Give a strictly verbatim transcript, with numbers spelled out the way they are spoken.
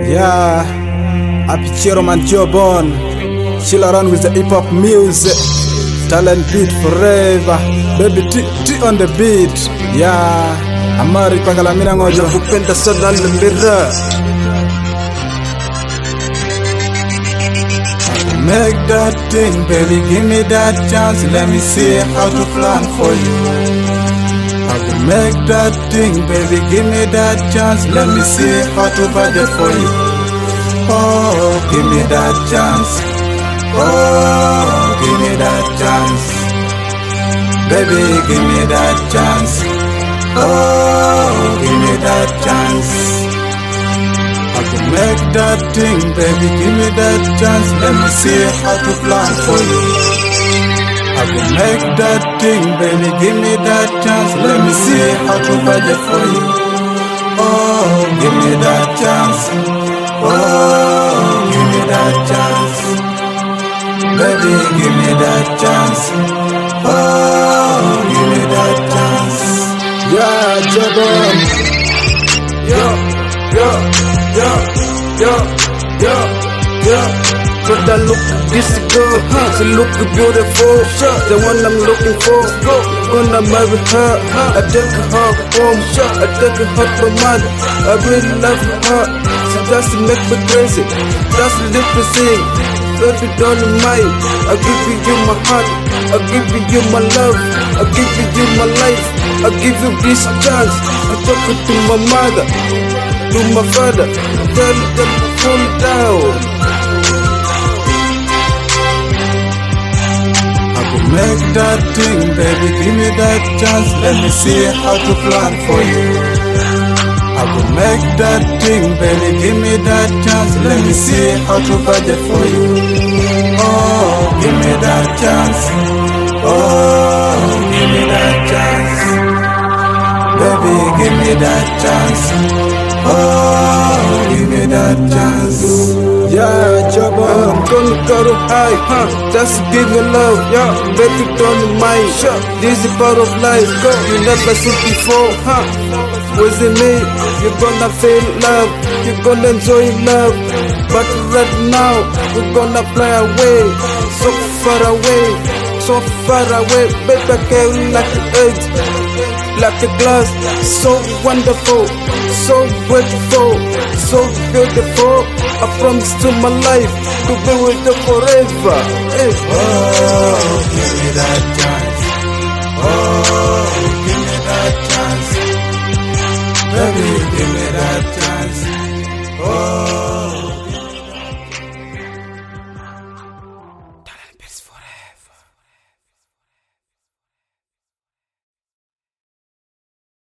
Yeah, Apichero man Jobon. Chill around with the hip hop music. Talent beat forever. Baby T, T on the beat. Yeah, Amari Pangalamina ngojo. Kupenda sana lemira. Make that thing, baby, give me that chance. Let me see how to plan for you. I will make that thing, baby, give me that chance. Let me see how to budget for you. Oh, give me that chance. Oh, give me that chance. Baby, give me that chance. Oh, give me that chance. I can make that thing, baby, give me that chance. Let me see how to plan for you. I can make that thing, baby, give me that chance. Let me see how to budget for you. Oh, give me that chance. Oh, give me that chance. Baby, give me that chance. Oh, give me that chance. Yeah, Jabon. Yo, yo, yo, yo, yo, yo. Brother, look this girl, huh? She look beautiful, the one I'm looking for. Gonna marry her, I take her home, I take her to mother. I really love her. She just make me crazy, just live to sing. Baby, don't mind. I give you my heart, I give you my love, I give you my life, I give you this chance. I'm talking to my mother, to my father, tell them to cool down. Make that thing, baby, give me that chance. Let me see how to plan for you. I will make that thing, baby, give me that chance. Let me see how to budget for you. Oh, give me that chance. Oh, give me that chance. Baby, give me that chance. Oh, give me that chance. Yeah, Jabba, I'm gonna go to high, huh? Just give me love, yeah. Baby, don't mind, sure. This is part of life, go. You never seen before, huh? With me, you're gonna feel love, you're gonna enjoy love. But right now, we're gonna fly away, so far away, so far away. Baby, I carry like an egg, like a glass, so wonderful, so grateful, so beautiful. I promise to my life to be with you forever. Hey. Oh, give me that chance. Oh, give me that chance. Baby, give me that chance.